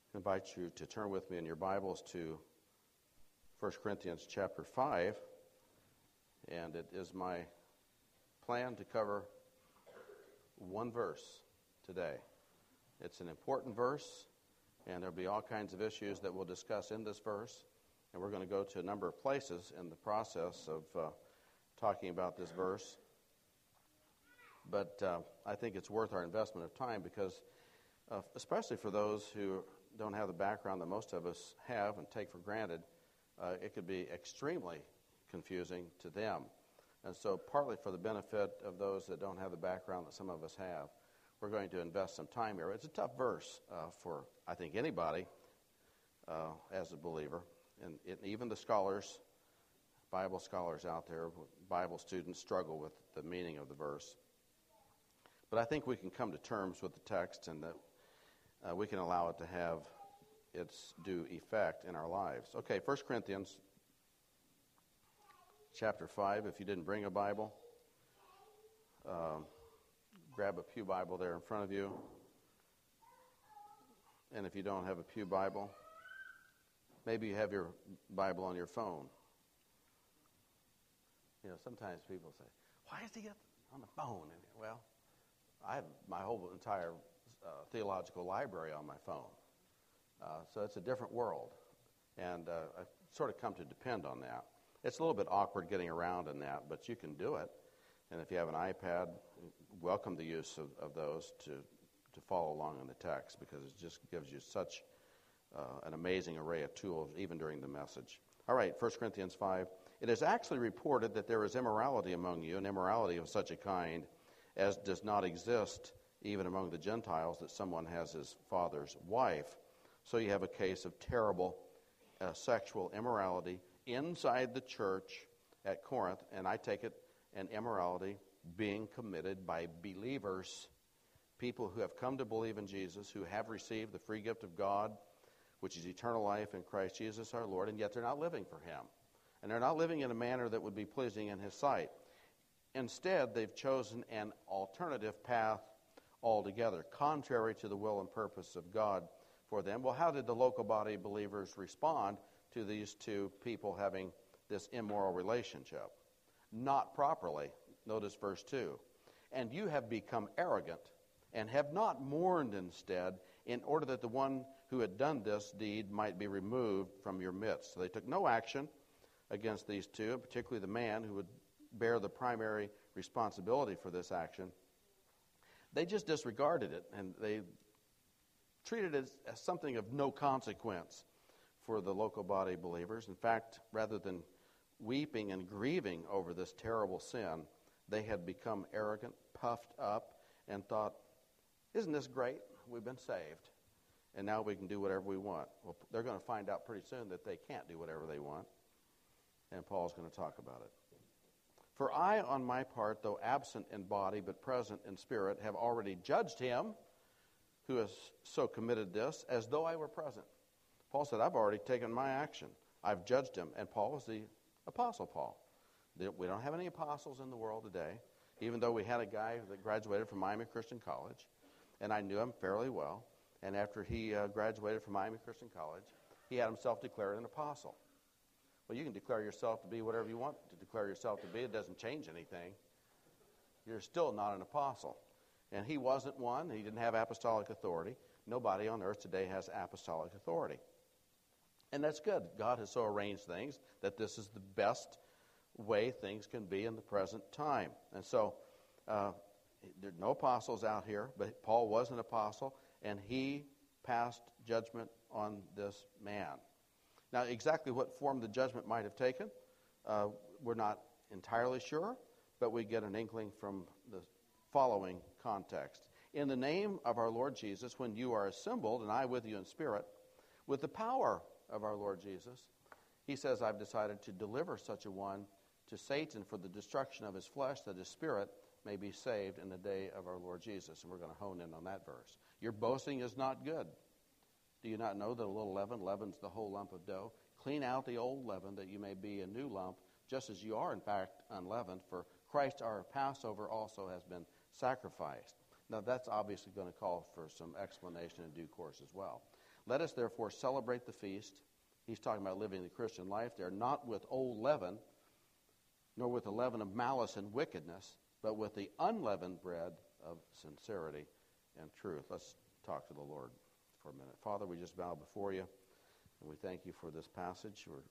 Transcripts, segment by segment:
I invite you to turn with me in your Bibles to 1 Corinthians chapter 5, and it is my plan to cover one verse today. It's an important verse, and there'll be all kinds of issues that we'll discuss in this verse, and we're going to go to a number of places in the process of talking about this verse. But I think it's worth our investment of time because especially for those who don't have the background that most of us have and take for granted, it could be extremely confusing to them. And so partly for the benefit of those that don't have the background that some of us have, we're going to invest some time here. It's a tough verse for, I think, anybody as a believer. And even the scholars, Bible scholars out there, Bible students struggle with the meaning of the verse. But I think we can come to terms with the text and that we can allow it to have its due effect in our lives. Okay, 1 Corinthians chapter 5. If you didn't bring a Bible, grab a pew Bible there in front of you. And if you don't have a pew Bible, maybe you have your Bible on your phone. You know, sometimes people say, why is he on the phone? And, well, I have my whole entire theological library on my phone. So it's a different world. And I've sort of come to depend on that. It's a little bit awkward getting around in that, but you can do it. And if you have an iPad, welcome the use of those to follow along in the text because it just gives you such an amazing array of tools even during the message. All right, 1 Corinthians 5. It is actually reported that there is immorality among you, and immorality of such a kind as does not exist even among the Gentiles, that someone has his father's wife. So you have a case of terrible sexual immorality inside the church at Corinth, and I take it an immorality being committed by believers, people who have come to believe in Jesus, who have received the free gift of God, which is eternal life in Christ Jesus our Lord, and yet they're not living for Him. And they're not living in a manner that would be pleasing in His sight. Instead, they've chosen an alternative path altogether, contrary to the will and purpose of God for them. Well, how did the local body of believers respond to these two people having this immoral relationship? Not properly. Notice verse 2. And you have become arrogant and have not mourned instead, in order that the one who had done this deed might be removed from your midst. So they took no action against these two, and particularly the man who would bear the primary responsibility for this action. They just disregarded it, and they treated it as something of no consequence for the local body of believers. In fact, rather than weeping and grieving over this terrible sin, they had become arrogant, puffed up, and thought, isn't this great? We've been saved, and now we can do whatever we want. Well, they're going to find out pretty soon that they can't do whatever they want, and Paul's going to talk about it. For I, on my part, though absent in body but present in spirit, have already judged him who has so committed this as though I were present. Paul said, I've already taken my action. I've judged him. And Paul was the Apostle Paul. We don't have any apostles in the world today, even though we had a guy that graduated from Miami Christian College, and I knew him fairly well. And after he graduated from Miami Christian College, he had himself declared an apostle. Well, you can declare yourself to be whatever you want to declare yourself to be. It doesn't change anything. You're still not an apostle. And he wasn't one. He didn't have apostolic authority. Nobody on earth today has apostolic authority. And that's good. God has so arranged things that this is the best way things can be in the present time. And so there are no apostles out here, but Paul was an apostle, and he passed judgment on this man. Now, exactly what form the judgment might have taken, we're not entirely sure, but we get an inkling from the following context. In the name of our Lord Jesus, when you are assembled, and I with you in spirit, with the power of our Lord Jesus, he says, I've decided to deliver such a one to Satan for the destruction of his flesh, that his spirit may be saved in the day of our Lord Jesus. And we're going to hone in on that verse. Your boasting is not good. Do you not know that a little leaven leavens the whole lump of dough? Clean out the old leaven, that you may be a new lump, just as you are in fact unleavened. For Christ our Passover also has been sacrificed. Now that's obviously going to call for some explanation in due course as well. Let us therefore celebrate the feast. He's talking about living the Christian life there, not with old leaven, nor with the leaven of malice and wickedness, but with the unleavened bread of sincerity and truth. Let's talk to the Lord for a minute. Father, we just bow before you, and we thank you for this passage. We're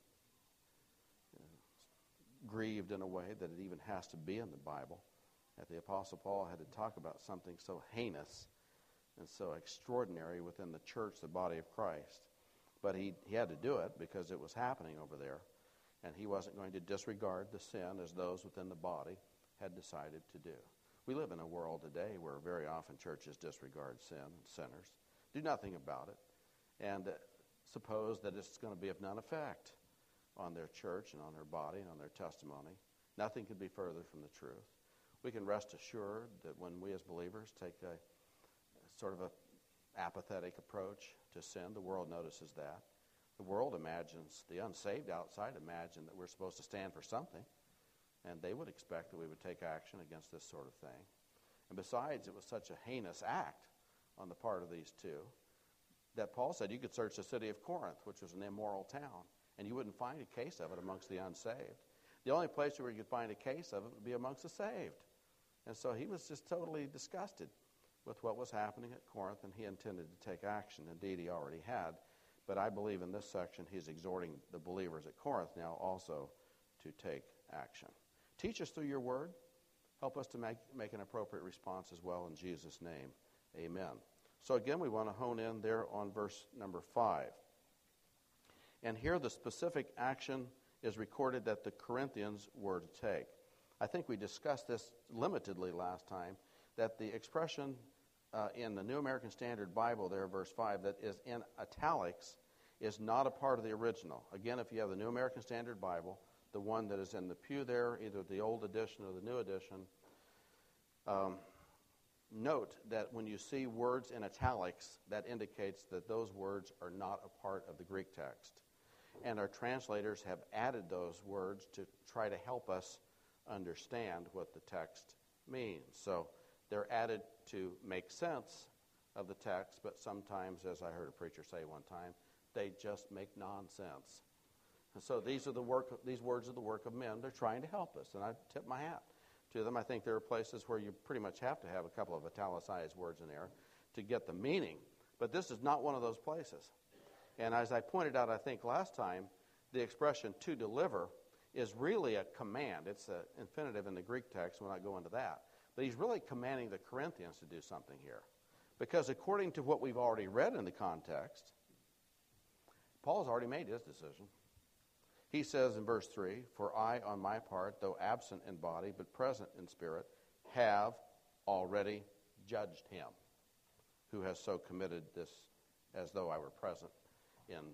grieved in a way that it even has to be in the Bible, that the Apostle Paul had to talk about something so heinous and so extraordinary within the church, the body of Christ. But he had to do it because it was happening over there, and he wasn't going to disregard the sin as those within the body had decided to do. We live in a world today where very often churches disregard sin and sinners, do nothing about it, and suppose that it's going to be of none effect on their church and on their body and on their testimony. Nothing could be further from the truth. We can rest assured that when we as believers take a sort of a apathetic approach to sin, the world notices that. The world imagines, the unsaved outside imagine that we're supposed to stand for something, and they would expect that we would take action against this sort of thing. And besides, it was such a heinous act on the part of these two that Paul said you could search the city of Corinth, which was an immoral town, and you wouldn't find a case of it amongst the unsaved. The only place where you could find a case of it would be amongst the saved. And so he was just totally disgusted with what was happening at Corinth, and he intended to take action. Indeed, he already had. But I believe in this section he's exhorting the believers at Corinth now also to take action. Teach us through your word. Help us to make an appropriate response as well in Jesus' name. Amen. So again, we want to hone in there on verse number 5. And here the specific action is recorded that the Corinthians were to take. I think we discussed this limitedly last time, that the expression in the New American Standard Bible there, verse 5, that is in italics, is not a part of the original. Again, if you have the New American Standard Bible, the one that is in the pew there, either the old edition or the new edition, note that when you see words in italics, that indicates that those words are not a part of the Greek text. And our translators have added those words to try to help us understand what the text means. So they're added to make sense of the text, but sometimes, as I heard a preacher say one time, they just make nonsense. And so these words are the work of men. They're trying to help us, and I tip my hat to them. I think there are places where you pretty much have to have a couple of italicized words in there to get the meaning. But this is not one of those places. And as I pointed out, I think last time, the expression to deliver is really a command. It's an infinitive in the Greek text. We'll not go into that. But he's really commanding the Corinthians to do something here. Because according to what we've already read in the context, Paul's already made his decision. He says in verse 3, "For I, on my part, though absent in body, but present in spirit, have already judged him who has so committed this as though I were present in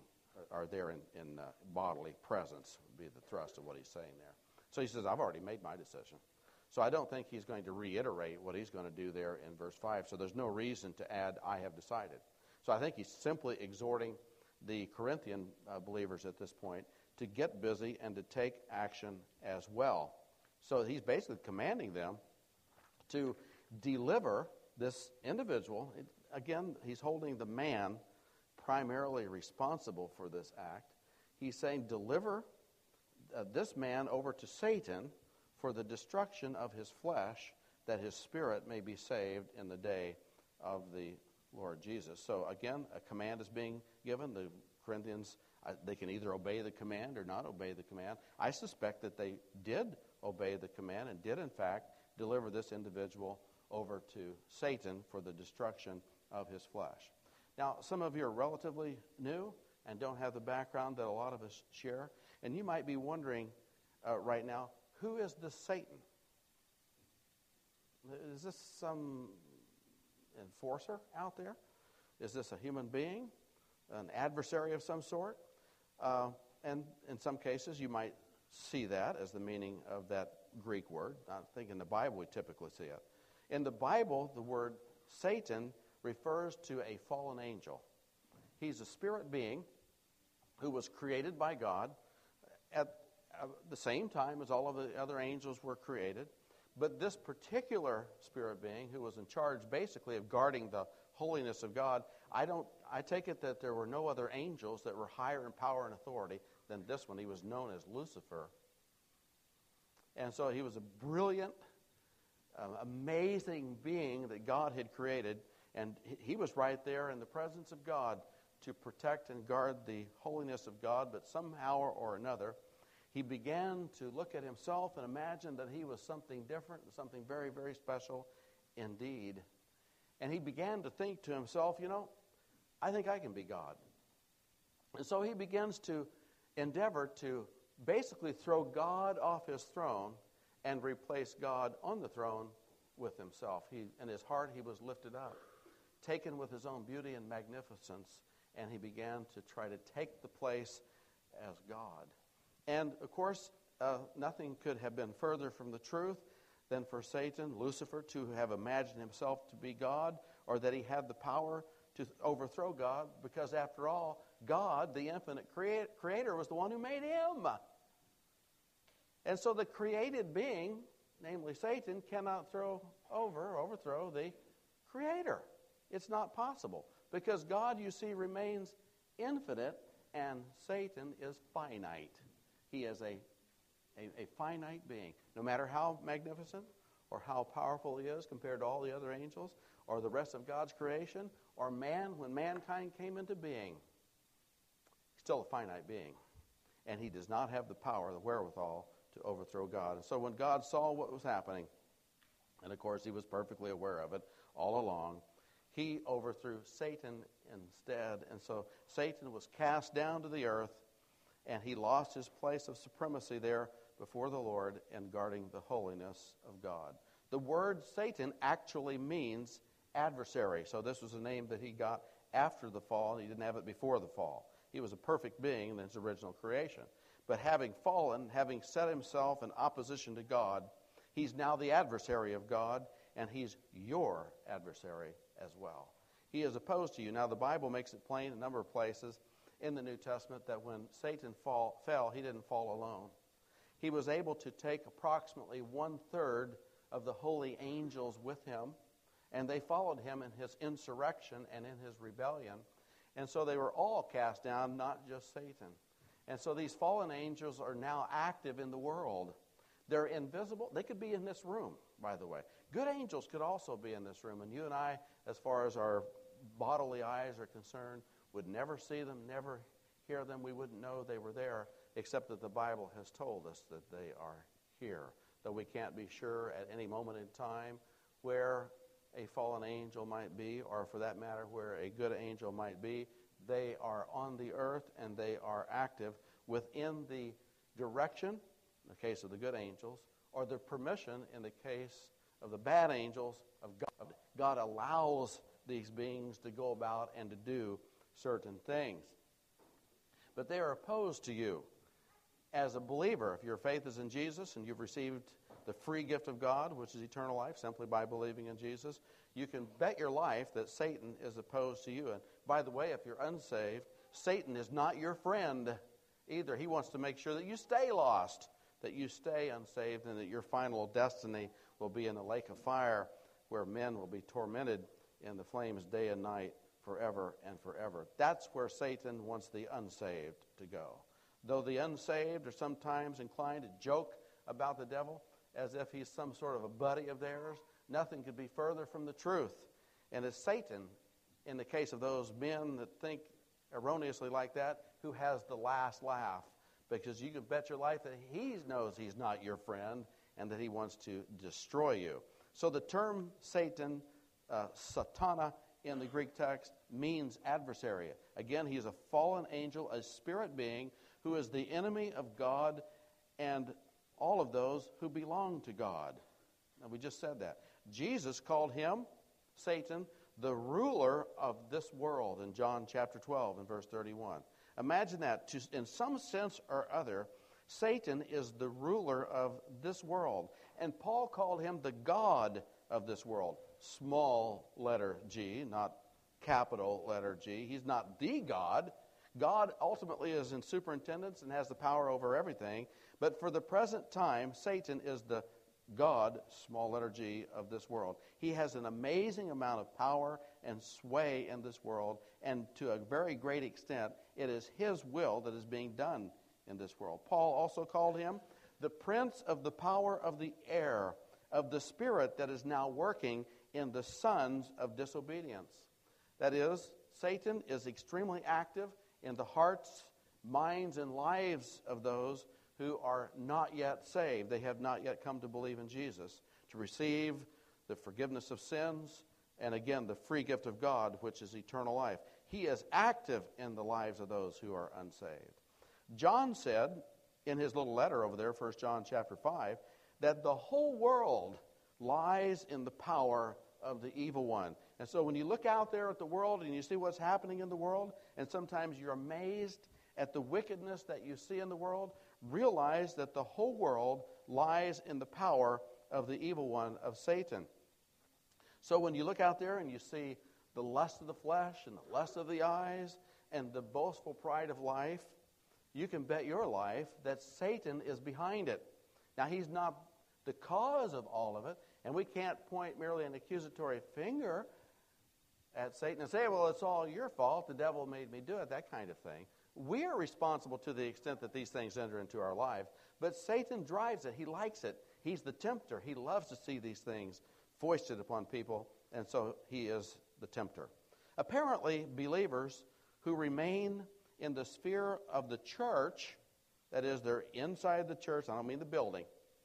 bodily presence," would be the thrust of what he's saying there. So he says, I've already made my decision. So I don't think he's going to reiterate what he's going to do there in verse 5. So there's no reason to add, I have decided. So I think he's simply exhorting the Corinthian believers at this point to get busy and to take action as well. So he's basically commanding them to deliver this individual. Again, he's holding the man primarily responsible for this act. He's saying, deliver this man over to Satan for the destruction of his flesh, that his spirit may be saved in the day of the Lord Jesus. So again, a command is being given. The Corinthians, they can either obey the command or not obey the command. I suspect that they did obey the command and did, in fact, deliver this individual over to Satan for the destruction of his flesh. Now, some of you are relatively new and don't have the background that a lot of us share, and you might be wondering right now, who is this Satan? Is this some enforcer out there? Is this a human being, an adversary of some sort? And in some cases, you might see that as the meaning of that Greek word. I think in the Bible we typically see it. In the Bible, the word Satan refers to a fallen angel. He's a spirit being who was created by God at the same time as all of the other angels were created. But this particular spirit being, who was in charge basically of guarding the holiness of God, I I take it that there were no other angels that were higher in power and authority than this one. He was known as Lucifer. And so he was a brilliant, amazing being that God had created. And he was right there in the presence of God to protect and guard the holiness of God. But somehow or another, he began to look at himself and imagine that he was something different, something very, very special indeed. And he began to think to himself, I think I can be God. And so he begins to endeavor to basically throw God off his throne and replace God on the throne with himself. In his heart, he was lifted up, taken with his own beauty and magnificence, and he began to try to take the place as God. And, of course, nothing could have been further from the truth than for Satan, Lucifer, to have imagined himself to be God, or that he had the power to overthrow God, because after all, God, the infinite creator, was the one who made him. And so the created being, namely Satan, cannot overthrow the creator. It's not possible, because God, you see, remains infinite, and Satan is finite. He is a finite being. No matter how magnificent or how powerful he is compared to all the other angels or the rest of God's creation, or man, when mankind came into being, he's still a finite being. And he does not have the power, the wherewithal, to overthrow God. And so when God saw what was happening, and of course he was perfectly aware of it all along, he overthrew Satan instead. And so Satan was cast down to the earth, and he lost his place of supremacy there before the Lord in guarding the holiness of God. The word Satan actually means adversary. So this was a name that he got after the fall. He didn't have it before the fall. He was a perfect being in his original creation. But having fallen, having set himself in opposition to God, he's now the adversary of God, and he's your adversary as well. He is opposed to you. Now, the Bible makes it plain in a number of places in the New Testament that when Satan fell, he didn't fall alone. He was able to take approximately 1/3 of the holy angels with him, and they followed him in his insurrection and in his rebellion. And so they were all cast down, not just Satan. And so these fallen angels are now active in the world. They're invisible. They could be in this room, by the way. Good angels could also be in this room. And you and I, as far as our bodily eyes are concerned, would never see them, never hear them. We wouldn't know they were there, except that the Bible has told us that they are here. Though we can't be sure at any moment in time where a fallen angel might be, or for that matter, where a good angel might be, they are on the earth and they are active within the direction, in the case of the good angels, or the permission, in the case of the bad angels, of God. God allows these beings to go about and to do certain things. But they are opposed to you. As a believer, if your faith is in Jesus and you've received the free gift of God, which is eternal life, simply by believing in Jesus, you can bet your life that Satan is opposed to you. And by the way, if you're unsaved, Satan is not your friend either. He wants to make sure that you stay lost, that you stay unsaved, and that your final destiny will be in the lake of fire, where men will be tormented in the flames day and night forever and forever. That's where Satan wants the unsaved to go. Though the unsaved are sometimes inclined to joke about the devil as if he's some sort of a buddy of theirs, nothing could be further from the truth. And it's Satan, in the case of those men that think erroneously like that, who has the last laugh. Because you can bet your life that he knows he's not your friend and that he wants to destroy you. So the term Satan, Satana, in the Greek text means adversary. Again, he's a fallen angel, a spirit being who is the enemy of God and all of those who belong to God. Now, we just said that. Jesus called him, Satan, the ruler of this world in John chapter 12 and verse 31. Imagine that. In some sense or other, Satan is the ruler of this world. And Paul called him the God of this world. Small letter G, not capital letter G. He's not the God. God ultimately is in superintendence and has the power over everything. But for the present time, Satan is the God, small letter G, of this world. He has an amazing amount of power and sway in this world. And to a very great extent, it is his will that is being done in this world. Paul also called him the prince of the power of the air, of the spirit that is now working in the sons of disobedience. That is, Satan is extremely active in the hearts, minds, and lives of those who are not yet saved. They have not yet come to believe in Jesus, to receive the forgiveness of sins, and again, the free gift of God, which is eternal life. He is active in the lives of those who are unsaved. John said in his little letter over there, 1 John chapter 5, that the whole world lies in the power of the evil one. And so when you look out there at the world and you see what's happening in the world, and sometimes you're amazed at the wickedness that you see in the world, realize that the whole world lies in the power of the evil one, of Satan. So when you look out there and you see the lust of the flesh and the lust of the eyes and the boastful pride of life, you can bet your life that Satan is behind it. Now, he's not the cause of all of it, and we can't point merely an accusatory finger at Satan and say, well, it's all your fault, the devil made me do it, that kind of thing. We are responsible to the extent that these things enter into our life, but Satan drives it. He likes it. He's the tempter. He loves to see these things foisted upon people, and so he is the tempter. Apparently, believers who remain in the sphere of the church, that is, they're inside the church, I don't mean the building.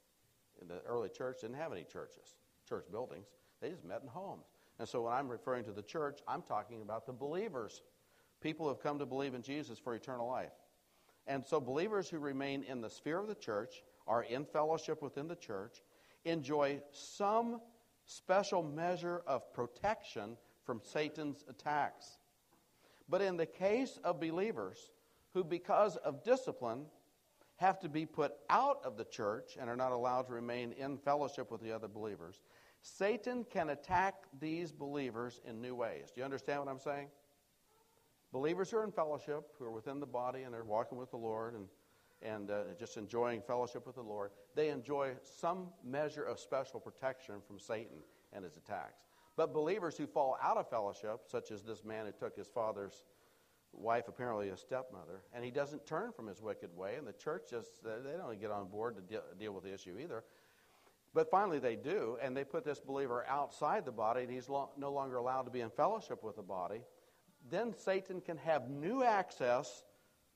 In the early church didn't have any churches, church buildings. They just met in homes. And so when I'm referring to the church, I'm talking about the believers, people who have come to believe in Jesus for eternal life. And so believers who remain in the sphere of the church, are in fellowship within the church, enjoy some special measure of protection from Satan's attacks. But in the case of believers who, because of discipline, have to be put out of the church and are not allowed to remain in fellowship with the other believers, Satan can attack these believers in new ways. Do you understand what I'm saying? Believers who are in fellowship, who are within the body and are walking with the Lord and just enjoying fellowship with the Lord, they enjoy some measure of special protection from Satan and his attacks. But believers who fall out of fellowship, such as this man who took his father's wife, apparently a stepmother, and he doesn't turn from his wicked way, and the church just, they don't get on board to deal with the issue either. But finally they do, and they put this believer outside the body, and he's no longer allowed to be in fellowship with the body. Then Satan can have new access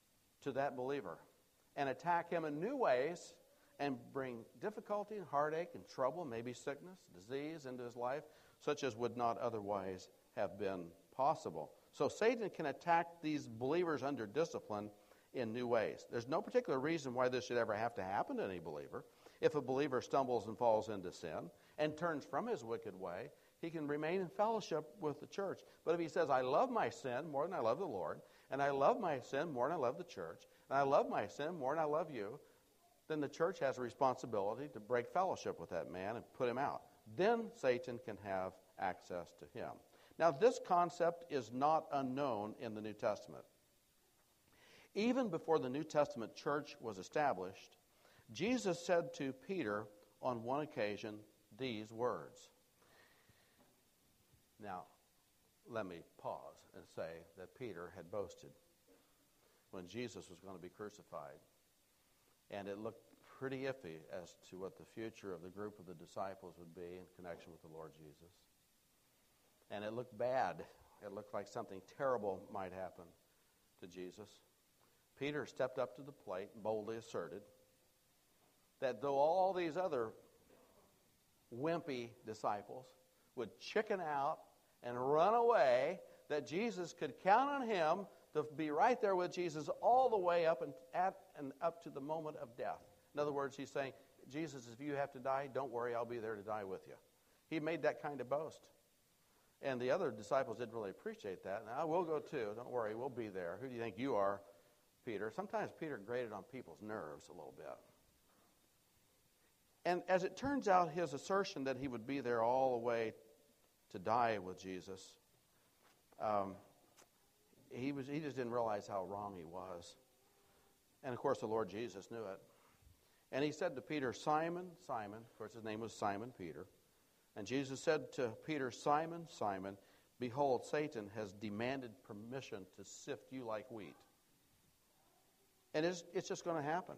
to that believer and attack him in new ways and bring difficulty and heartache and trouble, maybe sickness, disease into his life, such as would not otherwise have been possible. So Satan can attack these believers under discipline in new ways. There's no particular reason why this should ever have to happen to any believer. If a believer stumbles and falls into sin and turns from his wicked way, he can remain in fellowship with the church. But if he says, I love my sin more than I love the Lord, and I love my sin more than I love the church, and I love my sin more than I love you, then the church has a responsibility to break fellowship with that man and put him out. Then Satan can have access to him. Now, this concept is not unknown in the New Testament. Even before the New Testament church was established, Jesus said to Peter on one occasion these words. Now, let me pause and say that Peter had boasted when Jesus was going to be crucified. And it looked pretty iffy as to what the future of the group of the disciples would be in connection with the Lord Jesus. And it looked bad. It looked like something terrible might happen to Jesus. Peter stepped up to the plate and boldly asserted that though all these other wimpy disciples would chicken out and run away, that Jesus could count on him to be right there with Jesus all the way up and up to the moment of death. In other words, he's saying, Jesus, if you have to die, don't worry, I'll be there to die with you. He made that kind of boast. And the other disciples didn't really appreciate that. Now, we'll go too. Don't worry, we'll be there. Who do you think you are, Peter? Sometimes Peter grated on people's nerves a little bit. And as it turns out, his assertion that he would be there all the way to die with Jesus, he just didn't realize how wrong he was. And of course, the Lord Jesus knew it. And he said to Peter, Simon, Simon, of course his name was Simon Peter. And Jesus said to Peter, Simon, Simon, Behold, Satan has demanded permission to sift you like wheat. And it's just going to happen.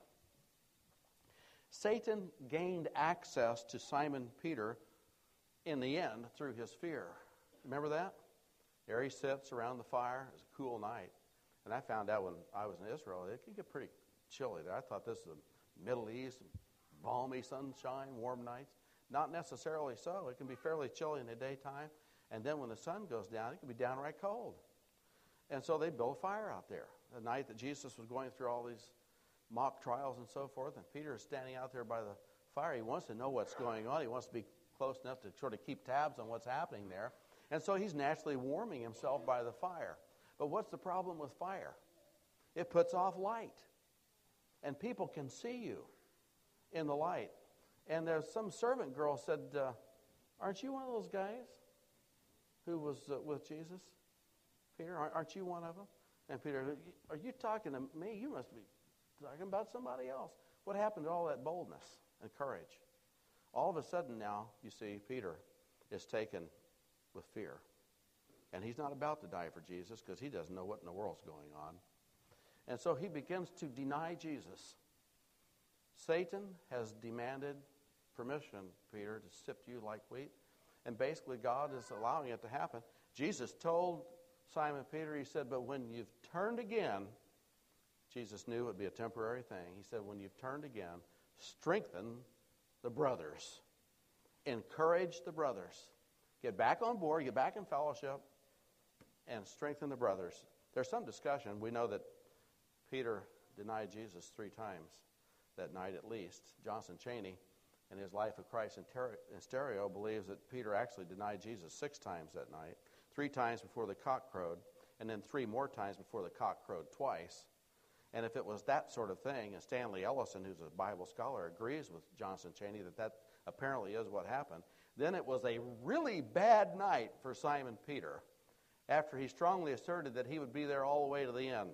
Satan gained access to Simon Peter in the end through his fear. Remember that? There he sits around the fire. It's a cool night. And I found out when I was in Israel, it can get pretty chilly there. I thought this was the Middle East, balmy sunshine, warm nights. Not necessarily so. It can be fairly chilly in the daytime. And then when the sun goes down, it can be downright cold. And so they built a fire out there. The night that Jesus was going through all these mock trials and so forth, and Peter is standing out there by the fire. He wants to know what's going on. He wants to be close enough to sort of keep tabs on what's happening there. And so he's naturally warming himself by the fire. But what's the problem with fire? It puts off light. And people can see you in the light. And there's some servant girl said, aren't you one of those guys who was with Jesus? Peter, aren't you one of them? And Peter, are you talking to me? You must be talking about somebody else. What happened to all that boldness and courage? All of a sudden now, you see, Peter is taken with fear. And he's not about to die for Jesus because he doesn't know what in the world's going on. And so he begins to deny Jesus. Satan has demanded permission, Peter, to sift you like wheat. And basically God is allowing it to happen. Jesus told Simon Peter, he said, but when you've turned again, Jesus knew it would be a temporary thing. He said, when you've turned again, strengthen the brothers. Encourage the brothers. Get back on board, get back in fellowship, and strengthen the brothers. There's some discussion. We know that Peter denied Jesus 3 times that night at least. Johnson Cheney, in his Life of Christ in Stereo, believes that Peter actually denied Jesus 6 times that night. 3 times before the cock crowed, and then 3 more times before the cock crowed twice. And if it was that sort of thing, and Stanley Ellison, who's a Bible scholar, agrees with Johnson Cheney that apparently is what happened, then it was a really bad night for Simon Peter after he strongly asserted that he would be there all the way to the end,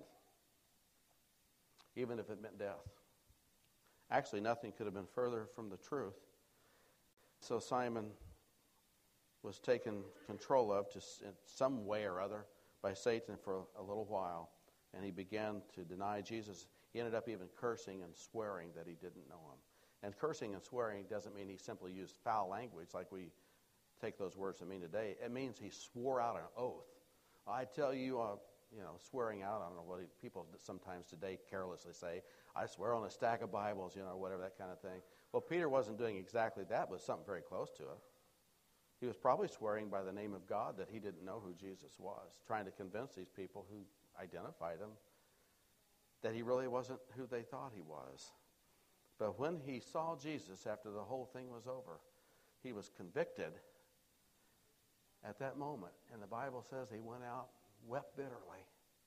even if it meant death. Actually, nothing could have been further from the truth. So Simon was taken control of in some way or other by Satan for a little while, and he began to deny Jesus. He ended up even cursing and swearing that he didn't know him. And cursing and swearing doesn't mean he simply used foul language like we take those words to mean today. It means he swore out an oath. I tell you, swearing out, I don't know what people sometimes today carelessly say, I swear on a stack of Bibles, whatever, that kind of thing. Well, Peter wasn't doing exactly that, but something very close to it. He was probably swearing by the name of God that he didn't know who Jesus was, trying to convince these people who identified him that he really wasn't who they thought he was. But when he saw Jesus after the whole thing was over, he was convicted at that moment. And the Bible says he went out, wept bitterly.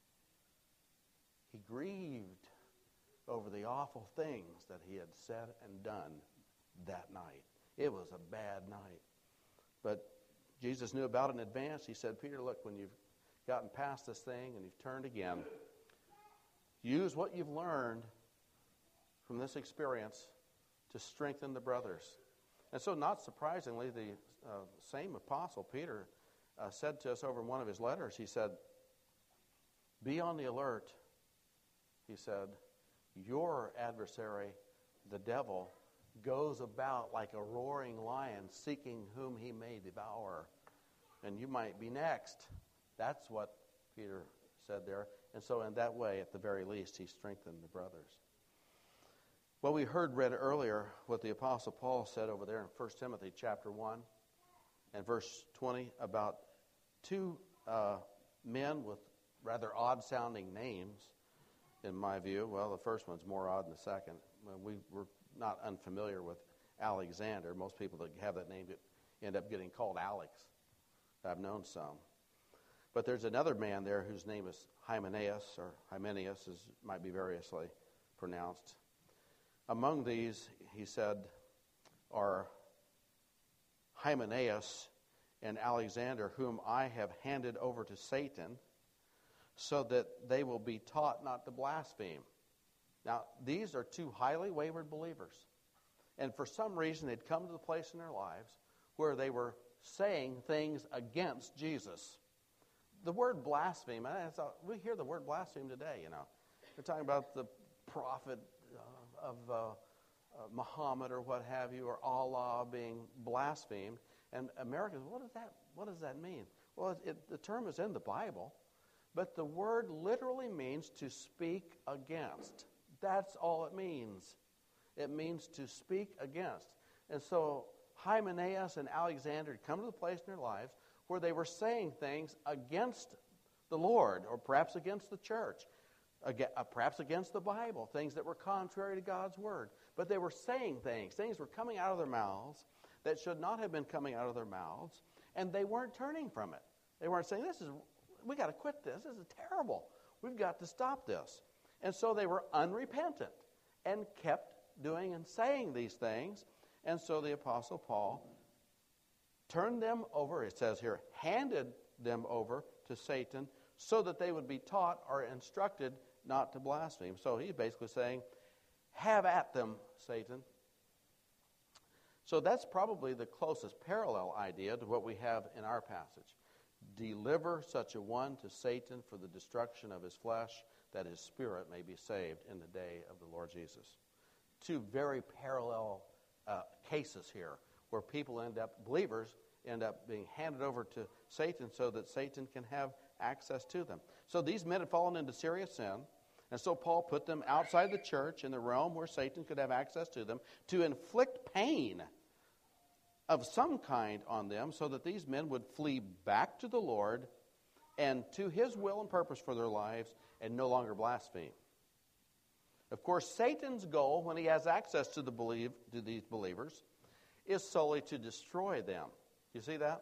He grieved over the awful things that he had said and done that night. It was a bad night. But Jesus knew about it in advance. He said, Peter, look, when you've gotten past this thing and you've turned again, use what you've learned from this experience to strengthen the brothers. And so, not surprisingly, the same apostle, Peter, said to us over in one of his letters, he said, be on the alert. He said, your adversary, the devil, goes about like a roaring lion seeking whom he may devour. And you might be next. That's what Peter said there. And so in that way, at the very least, he strengthened the brothers. Well, we read earlier what the Apostle Paul said over there in 1 Timothy chapter 1 and verse 20 about 2 men with rather odd-sounding names, in my view. Well, the first one's more odd than the second. We were not unfamiliar with Alexander. Most people that have that name end up getting called Alex. I've known some. But there's another man there whose name is Hymenaeus, or Hymenaeus, as might be variously pronounced. Among these, he said, are Hymenaeus and Alexander, whom I have handed over to Satan, so that they will be taught not to blaspheme. Now, these are 2 highly wayward believers. And for some reason, they'd come to the place in their lives where they were saying things against Jesus. the word blaspheme, we hear the word blaspheme today, you know. We're talking about the prophet of Muhammad or what have you, or Allah being blasphemed. And Americans, what does that mean? Well, the term is in the Bible, but the word literally means to speak against. That's all it means. It means to speak against. And so Hymenaeus and Alexander had come to the place in their lives where they were saying things against the Lord, or perhaps against the church, perhaps against the Bible, things that were contrary to God's word. But they were saying things were coming out of their mouths that should not have been coming out of their mouths, and they weren't turning from it. They weren't saying, we got to quit this. This is terrible. We've got to stop this. And so they were unrepentant and kept doing and saying these things. And so the Apostle Paul turned them over, it says here, handed them over to Satan so that they would be taught or instructed not to blaspheme. So he's basically saying, have at them, Satan. So that's probably the closest parallel idea to what we have in our passage. Deliver such a one to Satan for the destruction of his flesh, that his spirit may be saved in the day of the Lord Jesus. Two very parallel cases here where believers end up being handed over to Satan so that Satan can have access to them. So these men had fallen into serious sin, and so Paul put them outside the church in the realm where Satan could have access to them to inflict pain of some kind on them so that these men would flee back to the Lord and to his will and purpose for their lives and no longer blaspheme. Of course, Satan's goal when he has access to these believers is solely to destroy them. You see that?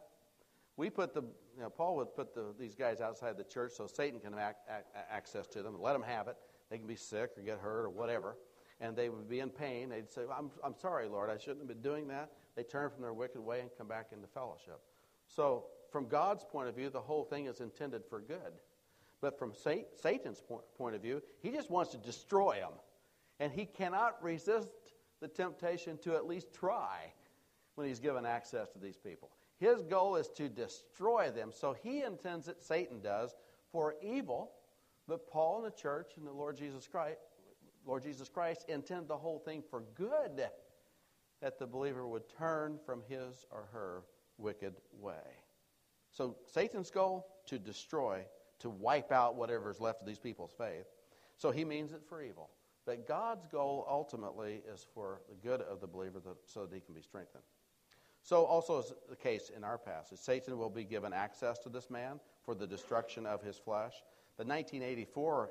Paul would put these guys outside the church so Satan can have access to them and let them have it. They can be sick or get hurt or whatever, and they would be in pain. They'd say, I'm sorry, Lord, I shouldn't have been doing that. They turn from their wicked way and come back into fellowship. So from God's point of view, the whole thing is intended for good. But from Satan's point of view, he just wants to destroy them. And he cannot resist the temptation to at least try when he's given access to these people. His goal is to destroy them. So he intends it, Satan does, for evil. But Paul and the church and the Lord Jesus Christ intend the whole thing for good, that the believer would turn from his or her wicked way. So Satan's goal, to destroy, to wipe out whatever is left of these people's faith. So he means it for evil. But God's goal ultimately is for the good of the believer so that he can be strengthened. So also is the case in our passage. Satan will be given access to this man for the destruction of his flesh. The 1984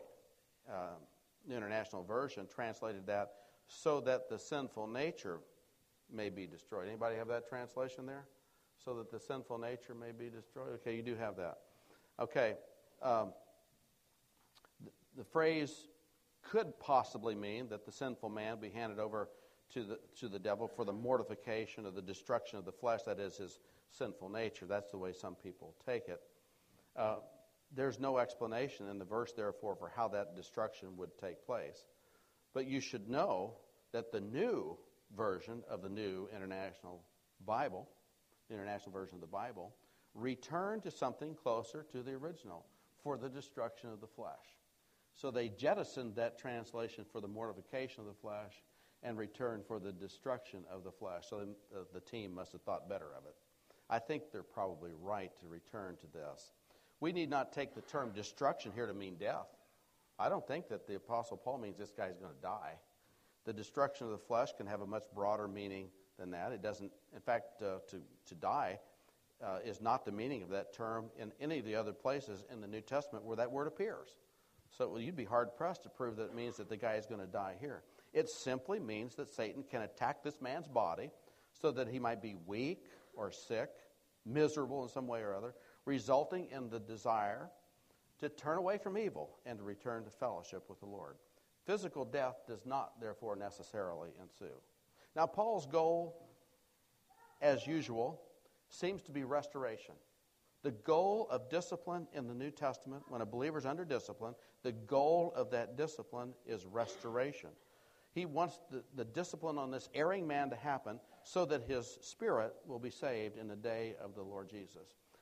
New International Version translated that so that the sinful nature may be destroyed. Anybody have that translation there? So that the sinful nature may be destroyed. Okay, you do have that. Okay. The phrase could possibly mean that the sinful man be handed over to the devil for the mortification of the destruction of the flesh, that is his sinful nature. That's the way some people take it. There's no explanation in the verse, therefore, for how that destruction would take place. But you should know that the new version of the New International Bible, the International Version of the Bible, returned to something closer to the original for the destruction of the flesh. So they jettisoned that translation for the mortification of the flesh and returned for the destruction of the flesh. So the team must have thought better of it. I think they're probably right to return to this. We need not take the term destruction here to mean death. I don't think that the Apostle Paul means this guy's going to die. The destruction of the flesh can have a much broader meaning than that. It doesn't, in fact, to die is not the meaning of that term in any of the other places in the New Testament where that word appears. So you'd be hard-pressed to prove that it means that the guy is going to die here. It simply means that Satan can attack this man's body so that he might be weak or sick, miserable in some way or other, resulting in the desire to turn away from evil and to return to fellowship with the Lord. Physical death does not, therefore, necessarily ensue. Now, Paul's goal, as usual, seems to be restoration. The goal of discipline in the New Testament, when a believer is under discipline, the goal of that discipline is restoration. He wants the discipline on this erring man to happen so that his spirit will be saved in the day of the Lord Jesus.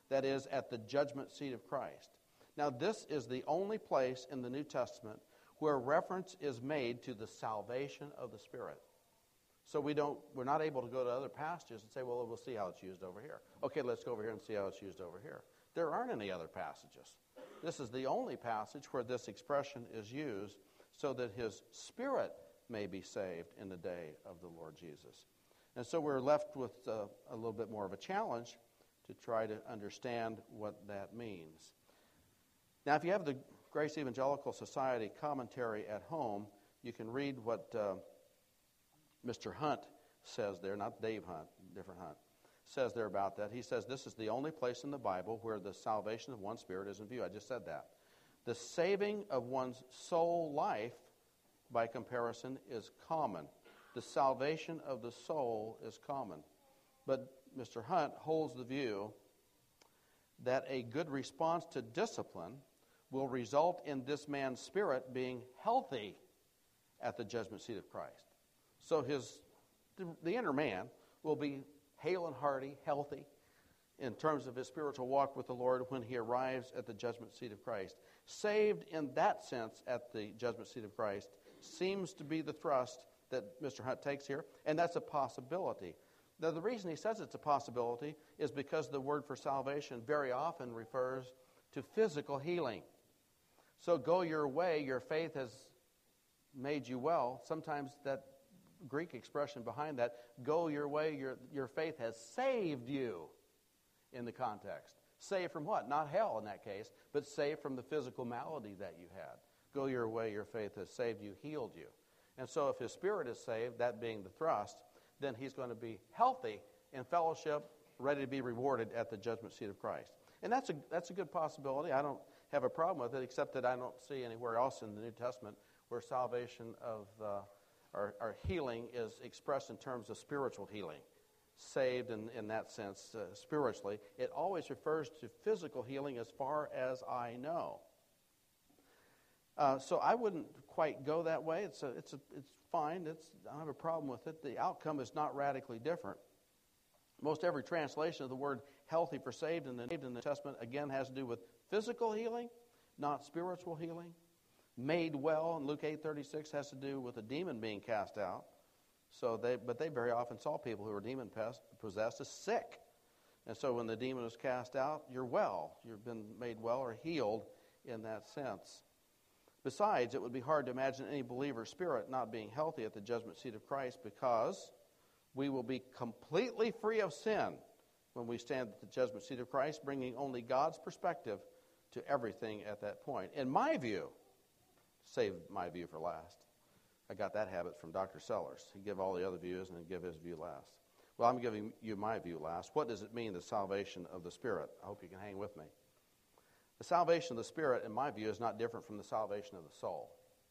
that is, at the judgment seat of Christ. Now, this is the only place in the New Testament where reference is made to the salvation of the Spirit. So we're not able to go to other passages and say, well, we'll see how it's used over here. Okay, let's go over here and see how it's used over here. There aren't any other passages. This is the only passage where this expression is used so that his Spirit may be saved in the day of the Lord Jesus. And so we're left with a little bit more of a challenge to try to understand what that means. Now, if you have the Grace Evangelical Society commentary at home, you can read what Mr. Hunt says there, not Dave Hunt, different Hunt, says there about that. He says this is the only place in the Bible where the salvation of one's spirit is in view. I just said that. The saving of one's soul life, by comparison, is common. The salvation of the soul is common. But Mr. Hunt holds the view that a good response to discipline will result in this man's spirit being healthy at the judgment seat of Christ. So the inner man will be hale and hearty, healthy, in terms of his spiritual walk with the Lord when he arrives at the judgment seat of Christ. Saved in that sense at the judgment seat of Christ seems to be the thrust that Mr. Hunt takes here, and that's a possibility. Now, the reason he says it's a possibility is because the word for salvation very often refers to physical healing. So go your way, your faith has made you well. Sometimes that Greek expression behind that, go your way, your faith has saved you in the context. Saved from what? Not hell in that case, but saved from the physical malady that you had. Go your way, your faith has saved you, healed you. And so if his spirit is saved, that being the thrust, then he's going to be healthy in fellowship, ready to be rewarded at the judgment seat of Christ. And that's a good possibility. I don't have a problem with it, except that I don't see anywhere else in the New Testament where salvation of or healing is expressed in terms of spiritual healing. Saved in that sense spiritually. It always refers to physical healing as far as I know. So I wouldn't quite go that way. It's fine. I don't have a problem with it. The outcome is not radically different. Most every translation of the word healthy for saved in the New Testament, again, has to do with physical healing, not spiritual healing. Made well in Luke 8:36 has to do with a demon being cast out. But they very often saw people who were demon possessed as sick. And so when the demon is cast out, you're well. You've been made well or healed in that sense. Besides, it would be hard to imagine any believer's spirit not being healthy at the judgment seat of Christ, because we will be completely free of sin when we stand at the judgment seat of Christ, bringing only God's perspective to everything at that point. In my view, save my view for last. I got that habit from Dr. Sellers. He'd give all the other views and then give his view last. Well, I'm giving you my view last. What does it mean, the salvation of the Spirit? I hope you can hang with me. The salvation of the Spirit, in my view, is not different from the salvation of the soul,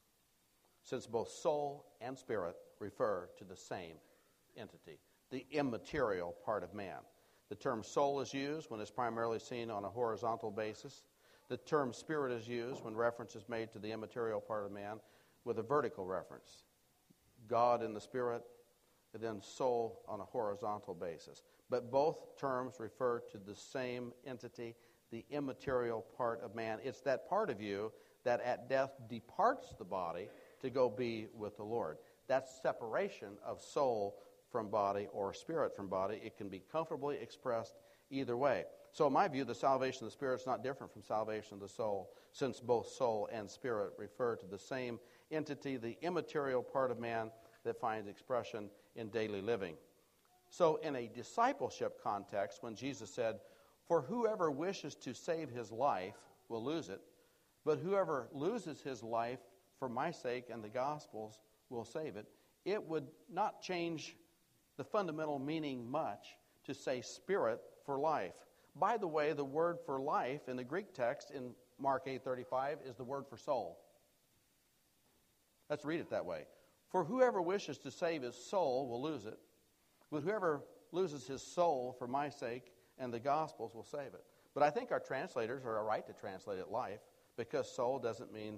since both soul and spirit refer to the same entity, the immaterial part of man. The term soul is used when it's primarily seen on a horizontal basis. The term spirit is used when reference is made to the immaterial part of man with a vertical reference. God in the spirit, and then soul on a horizontal basis. But both terms refer to the same entity, the immaterial part of man. It's that part of you that at death departs the body to go be with the Lord. That's separation of soul from body or spirit from body. It can be comfortably expressed either way. So in my view, the salvation of the Spirit is not different from salvation of the soul, since both soul and spirit refer to the same entity, the immaterial part of man that finds expression in daily living. So in a discipleship context, when Jesus said, "For whoever wishes to save his life will lose it, but whoever loses his life for my sake and the gospel's will save it," it would not change the fundamental meaning much to say spirit for life. By the way, the word for life in the Greek text in Mark 8:35 is the word for soul. Let's read it that way. For whoever wishes to save his soul will lose it, but whoever loses his soul for my sake and the gospel's will save it. But I think our translators are right to translate it life, because soul doesn't mean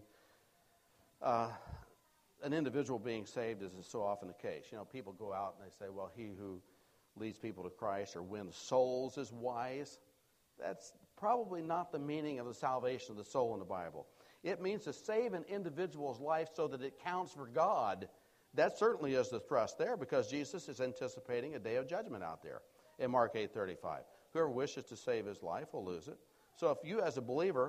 an individual being saved, as is so often the case. You know, people go out and they say, well, he who leads people to Christ or wins souls is wise. That's probably not the meaning of the salvation of the soul in the Bible. It means to save an individual's life so that it counts for God. That certainly is the thrust there, because Jesus is anticipating a day of judgment out there in Mark 8:35. Whoever wishes to save his life will lose it. So if you as a believer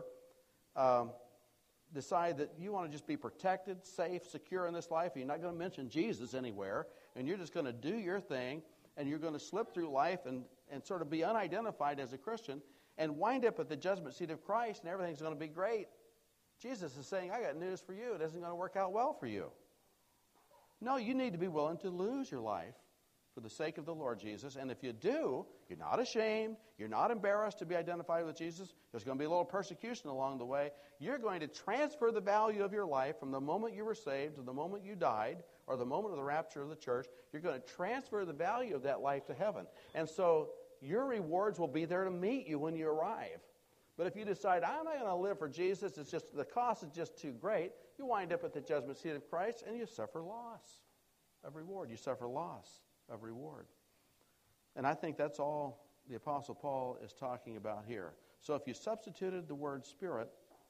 decide that you want to just be protected, safe, secure in this life, and you're not going to mention Jesus anywhere, and you're just going to do your thing, and you're going to slip through life and sort of be unidentified as a Christian and wind up at the judgment seat of Christ, and everything's going to be great. Jesus is saying, I got news for you. It isn't going to work out well for you. No, you need to be willing to lose your life for the sake of the Lord Jesus. And if you do, you're not ashamed. You're not embarrassed to be identified with Jesus. There's going to be a little persecution along the way. You're going to transfer the value of your life from the moment you were saved to the moment you died, or the moment of the rapture of the church. You're going to transfer the value of that life to heaven. And so your rewards will be there to meet you when you arrive. But if you decide, I'm not going to live for Jesus, it's just the cost is just too great, you wind up at the judgment seat of Christ and you suffer loss of reward. You suffer loss of reward. And I think that's all the Apostle Paul is talking about here. So if you substituted the word spirit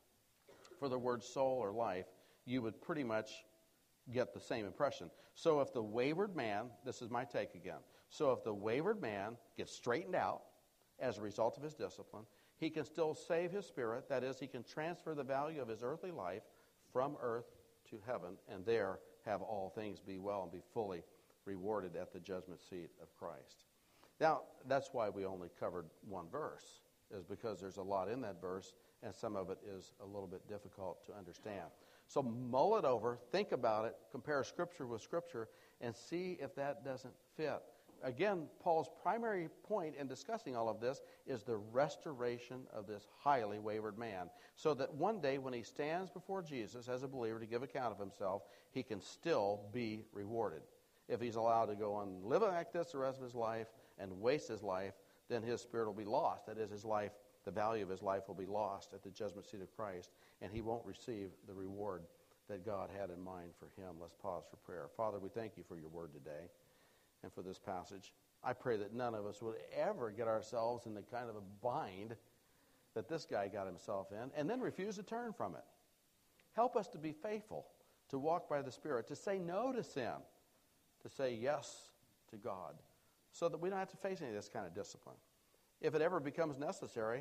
for the word soul or life, you would pretty much get the same impression. So if the wayward man, this is my take again, so if the wayward man gets straightened out as a result of his discipline, he can still save his spirit. That is, he can transfer the value of his earthly life from earth to heaven, and there have all things be well and be fully rewarded at the judgment seat of Christ. Now, that's why we only covered one verse, is because there's a lot in that verse, and some of it is a little bit difficult to understand. So mull it over, think about it, compare Scripture with Scripture, and see if that doesn't fit. Again, Paul's primary point in discussing all of this is the restoration of this highly wayward man, so that one day when he stands before Jesus as a believer to give account of himself, he can still be rewarded. If he's allowed to go on living like this the rest of his life and waste his life, then his spirit will be lost. That is, his life, the value of his life will be lost at the judgment seat of Christ, and he won't receive the reward that God had in mind for him. Let's pause for prayer. Father, we thank you for your word today and for this passage. I pray that none of us would ever get ourselves in the kind of a bind that this guy got himself in and then refuse to turn from it. Help us to be faithful, to walk by the Spirit, to say no to sin, to say yes to God, so that we don't have to face any of this kind of discipline. If it ever becomes necessary,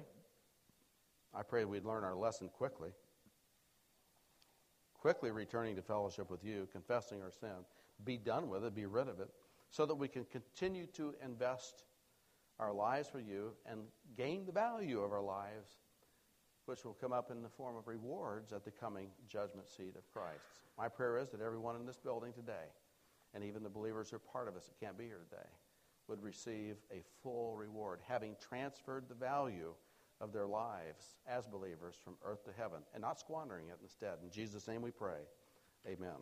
I pray we'd learn our lesson quickly returning to fellowship with you, confessing our sin, be done with it, be rid of it, so that we can continue to invest our lives for you and gain the value of our lives, which will come up in the form of rewards at the coming judgment seat of Christ. My prayer is that everyone in this building today, and even the believers who are part of us that can't be here today, would receive a full reward, having transferred the value of their lives as believers from earth to heaven, and not squandering it instead. In Jesus' name we pray. Amen.